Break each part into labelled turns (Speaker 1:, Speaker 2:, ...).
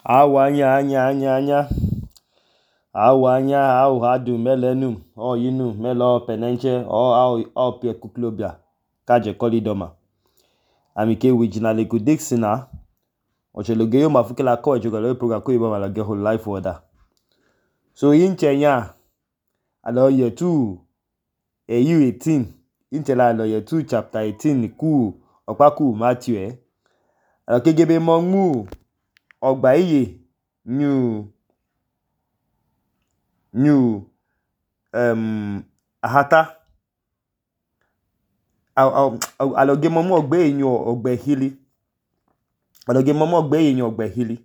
Speaker 1: Anya. Awanya, au hadu melenum, o yinu, melo penenche, o pie kuklobia, kaje kolidoma. Amike wijinale kudixina, ochelogeyo mafukela ko ejogalo program ko iba malage whole life order. So in Kenya, alo year 2, EU 18, intela alo year 2 chapter 18 ku opaku Matthew alo kegebe mongu ogba iye new ahata aloge momo ogbe eyan ogbe hili aloge momo ogbe eyan ogbe hili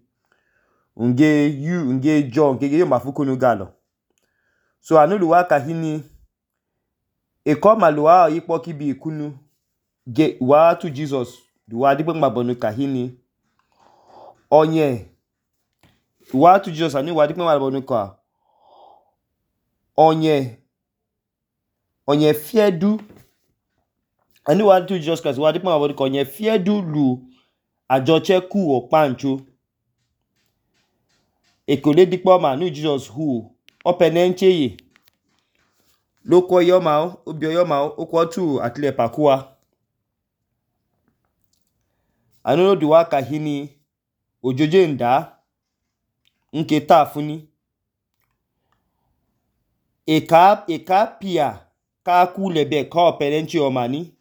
Speaker 1: unge John kege yo mafukunu galo so anuluwa kahini maluwa ipo kibi ikunu ge wa to Jesus duwa dipe mabonu kahini onye wa to Jesus ani wa dipe mabonu ka onye fiedu ani wa to Jesus Christ wa dipe mabonu ka onye fiedu lu ajoche ku opancho ekole dipe ma nu Jesus hu openenche ye loko yoma obio yoma okwo tu atle pakua anono duwa kahini ojoje nda nke tafuni eka pia ka kulebe ka openenche omani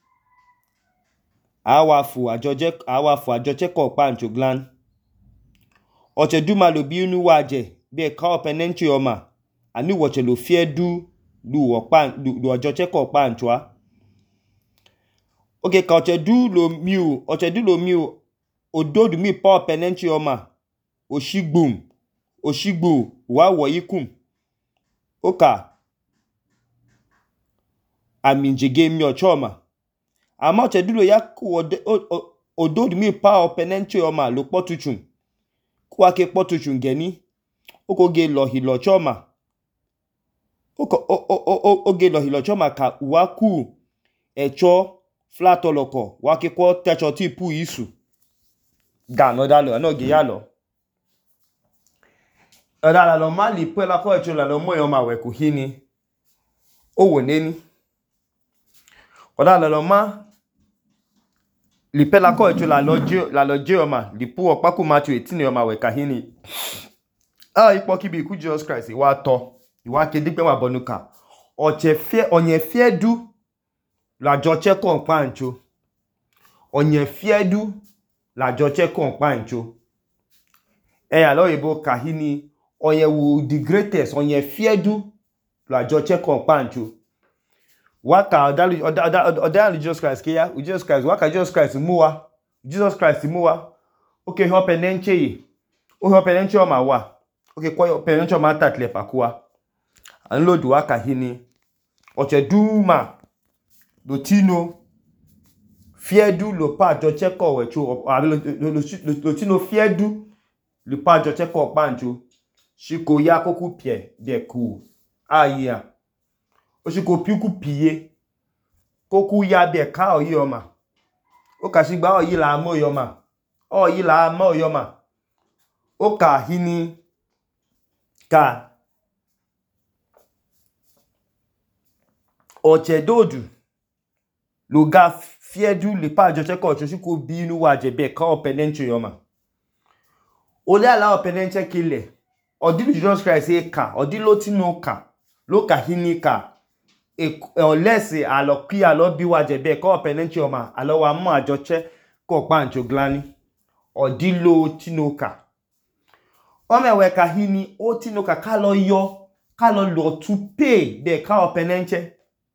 Speaker 1: awafu ajoche ko pancho glan oche duma lo bi unu waje be ka openenche oma ani woche lo fiedu lu ajoche ko pancho okay ka oche du lo miu ododu mi pa openenche oma oshigbo wa wo yikum oka aminjege mi ochoma ama oche du lo yaku ododu mi pa openenche oma lo potuchun kwa ke potuchun geni okoge lo hilo choma oge lo hilo choma ka waku echo flatoloko wake kwa techo tipu isu gano dalo anoge yalo odala lo mali pela ko echo la lo moyo ma we kuhini owo neni odala lo ma li pela ko echo la lo je oma li pu opaku Matthew 18 oma we kahini ipo kibi ku Jesus Christ wa to iwa ke dipe wa bonuka onye fiedu la joche kon pancho onye fiedu la joche kon pancho alo ibo kahini onye wu the greatest onye fiedu la joche kon pancho waka odalu Jesus Christ ke ya Jesus Christ waka Jesus Christ muwa okay hopenenche yi hopenenche o ma wa okay kwa hopenenche o ma tatle pakua anlodu waka hini oche duma lo tino fiedu lo pa joche ko wecho lo tino fiedu lo pa joche ko pancho shiko ya koku pie de ku aya o shiko piku pie koku ya be ka oyi oma o ka shigba oyi la mo yoma oyi la mo yoma o ka hini ka oche dodu lo ga fiedu le pa joche ko shiko bi nu waje be ka openenche yoma ole ala openenche kile odilu Jesus Christ eka odilo tinu ka lo ka hini ka olese aloki alobi waje be ka openenche yoma alo wa mo ajoche ko pancho glani odilo tinu ka omewe ka hini o tinu ka kalo lo to pay be ka openenche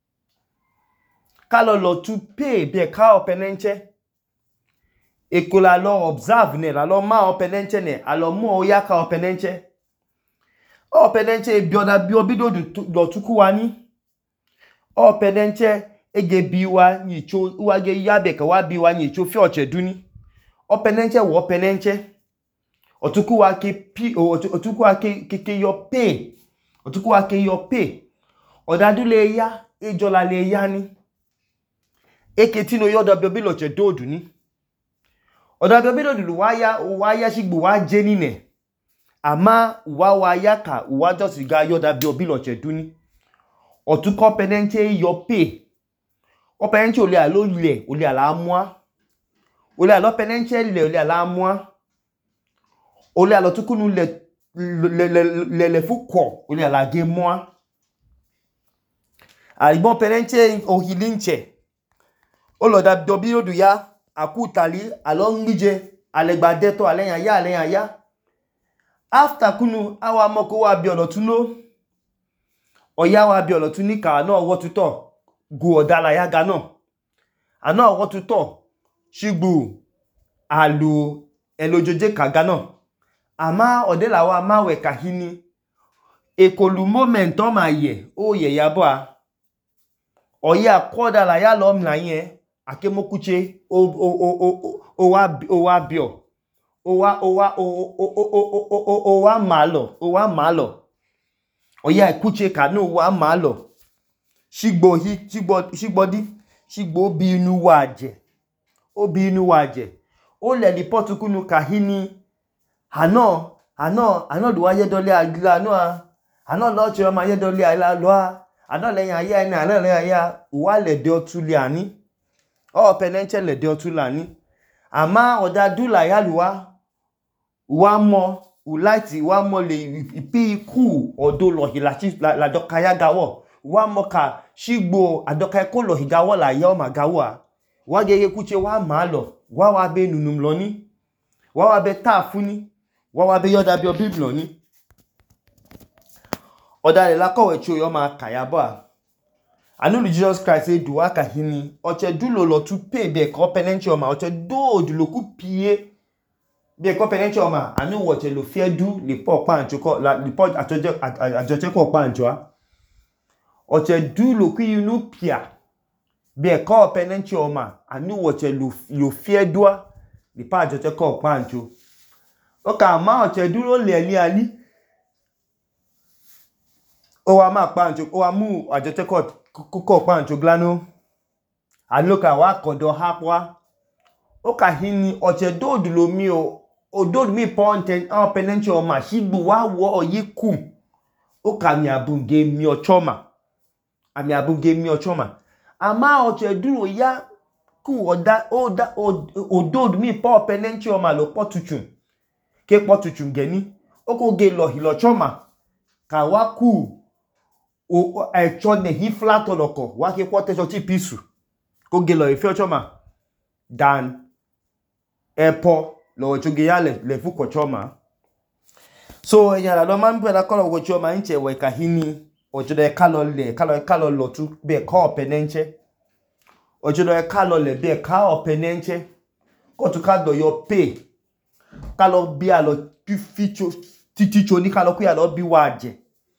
Speaker 1: kalo lo to pay be ka openenche ekola lo observe ne la lo ma openenche ne alo mo oya ka openenche bioda biobido do tuku wani openenche ege biwa nyicho wage yabe ka wa biwa nyicho fi oche duni openenche wo openenche otuku wa ke yo pay otuku wa ke yo pay odadu le ya ejola le ya ni eketino yodo biobilo che dodu ni oda biobilo du wa ya shigbo wa je nine ama wa yaka wa just ga yoda bi obilo cheduni otuko penenche yo pay o penenche ole alo le ole ala amua ole alo penenche le ole ala amua ole alo tukunu le fuko ole ala ge moi bon penenche ohilinche oloda dobi odu ya akutali alo ngije alegbade to aleyan ya after kunu awa moko wa bi olotuno oya wa bi olotuni ka na owo tuto go odala ya ga na ana owo tuto shigbu alu elojoje ka ga na ama odela wa mawe kahini ekolu moment o ma ye o ye ya bo a oya kodala ya lo mla yen akemokuche o wa bio o wa malo oya ikuche ka no wa malo shigbo bi inu waje o le report kunu kahini ano do wa ye dole agla no ano lo che ma ye dole ala lo ano le yan aya ni ano le aya wa le de otuli ani o penenche le de otulani ama oda dula ya luwa wa mo ulaiti wa mo le ipi ku odo lo hilachi la dokaya gawo wa mo ka shigbo adoka ko lo higawo la ya o ma gawo wa gege kuche wa ma lo wa be nunum lo ni wa be tafuni wa be yoda bi obiblo ni oda le la kowe chu yo ma kaya bo anu Jesus Christ say duwa kahini oche dulo lo tu pay be ko penenche o ma oche do dulo ku pie be ko penenche o ma anu woche lo fie du le po pa ancho ko la le po ajoje ko pa ancho a oche dulo ku inu pia be ko penenche o ma anu woche lo fie du le pa ajoje ko pa ancho o ka ma oche dulo le ali o wa ma pa ancho o wa mu ajoje ko pa ancho glano aloka wa kodo hapwa o ka hini oche dodu lo mi o ododu mi ponten o penenche o ma shigbu wa wo oyiku o ka mi abunge mi ochoma ama oche duro ya ku ododu mi po penenche o ma lo potuchun ke potuchun geni o ko ge lo hilochoma ka wa ku o echo ne hi flat oloko wa ke kwote so ti pisu ko ge lo ife ochoma dan epo lo choge ya le fu ko choma so eyan la lo ma npe la ko lo choma nche we kahini ojodo kalo lo tu be ko penenche ojodo kalo le be ka openenche ko tu ka do yo pay kalo bi alo tu ficho titicho ni kalo ku ya lo bi waje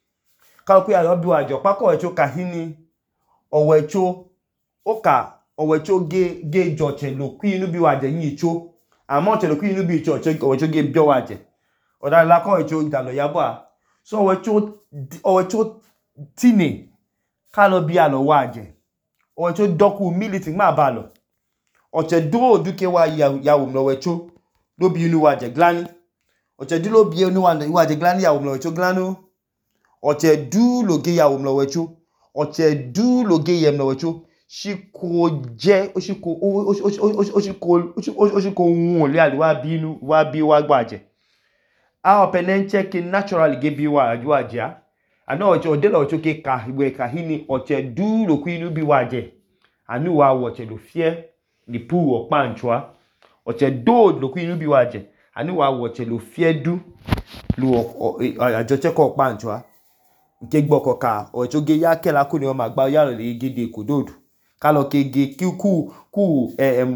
Speaker 1: pako echo kahini owecho oka owecho ge joche lo ku inu bi waje yin icho amo che lo ku inu bi icho owecho ge bio waje oda la ko echo idalo yabo a so owecho tini kalo bi alo waje owecho doku militi ma balo oche do duke wa yawo mlo wecho lo bi inu waje glani oche di lo bi inu waje glani yawo mlo wecho glano oche du loge ya omlowecho oche du loge ye mlowecho shiko je oshiko won le ali wa binu wa bi wa gbaje a openenche ki naturally ge bi wa aju aja ana oche odelo ocho ke ka iwe ka hini oche du lo ku inu bi waje anu wa oche lo fie ni pu opa anchoa oche do lo ku inu bi waje anu wa oche lo fie du lo ajoche ko opa anchoa nke gboko ka ocho ge ya kela ku ni o ma gba ya le gede kododu ka lo kege ku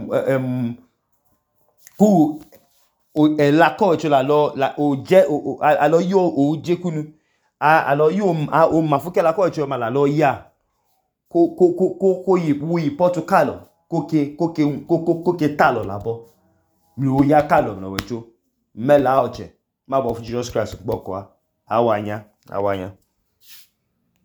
Speaker 1: la ko ocho la lo la o je alo yo o je kunu alo yo o ma fu kela ko ocho ma la lo ya ko yi Portugal ko ke talo labo mi o ya kalo no wecho mela oche ma bo fu Jesus Christ gboko awanya